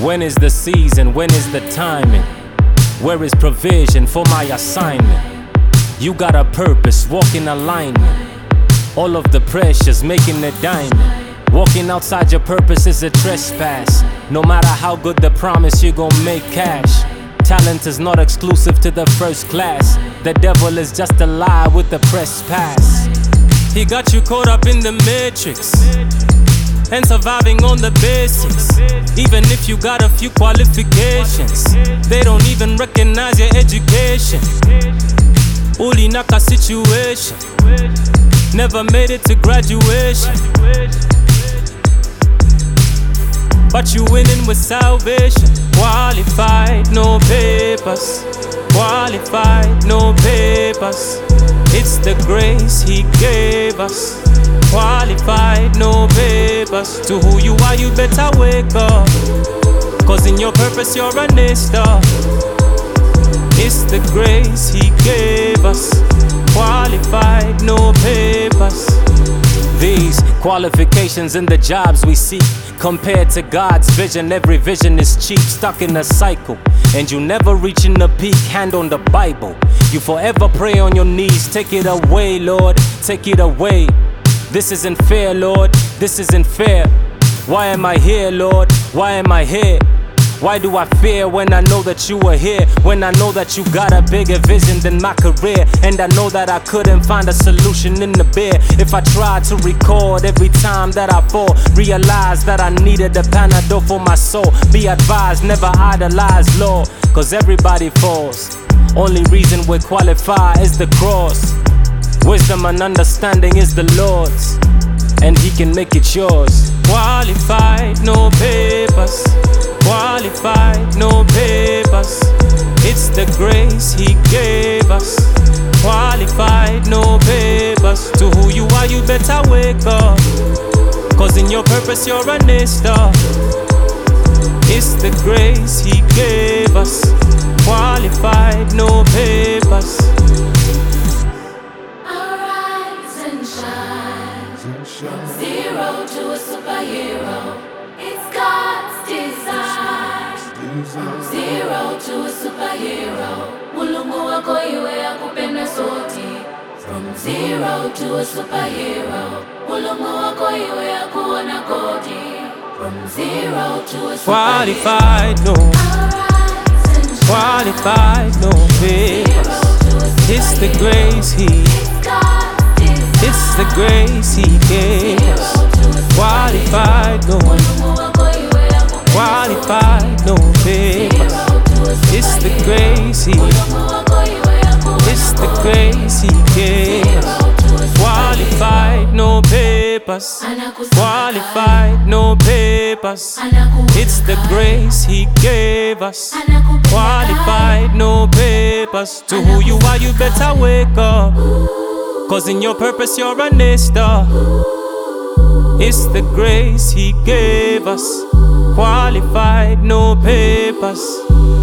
When is the season? When is the timing? Where is provision for my assignment? You got a purpose, walk in alignment. All of the pressures making a diamond. Walking outside your purpose is a trespass. No matter how good the promise, you gon' make cash. Talent is not exclusive to the first class. The devil is just a lie with the press pass. He got you caught up in the matrix and surviving on the basics. Even if you got a few qualifications, they don't even recognize your education. Ulinaka situation, never made it to graduation, but you winning with salvation. Qualified, no papers. Qualified, no papers. It's the grace He gave us. Qualified, no papers. To who you are, you better wake up, 'cause in your purpose you're a A-star. It's the grace He gave us. Qualified, no papers. These qualifications in the jobs we seek, compared to God's vision, every vision is cheap. Stuck in a cycle, and you never reaching the peak. Hand on the Bible, you forever pray on your knees. Take it away, Lord, take it away. This isn't fair, Lord, this isn't fair. Why am I here, Lord? Why am I here? Why do I fear when I know that you are here? When I know that you got a bigger vision than my career. And I know that I couldn't find a solution in the beer. If I tried to record every time that I fall, realize that I needed a Panadol for my soul. Be advised, never idolize law, 'cause everybody falls. Only reason we're qualified is the cross. Wisdom and understanding is the Lord's, and He can make it yours. Qualified, no papers. Qualified, no papers. It's the grace He gave us. Qualified, no papers. To who you are, you better wake up, 'cause in your purpose you're an A-star. It's the grace He gave us. Qualified, no papers. Arise and shine. Zero to a superhero. It's God's design. Zero to a superhero. Mulungu wako iwe akupenda soti. From zero to a superhero. Mulungu wako iwe akuona kodi. From zero to a superhero. Qualified, no. Qualified, no papers. It's the grace It's the grace He gave us. Qualified, no. Qualified, no papers. It's the grace It's the grace He gave us. Qualified, no papers. Qualified, no papers. It's the grace He gave us. Qualified, no papers. To who you are, you better wake up, 'cause in your purpose you're an A-star. It's the grace He gave us. Qualified, no papers.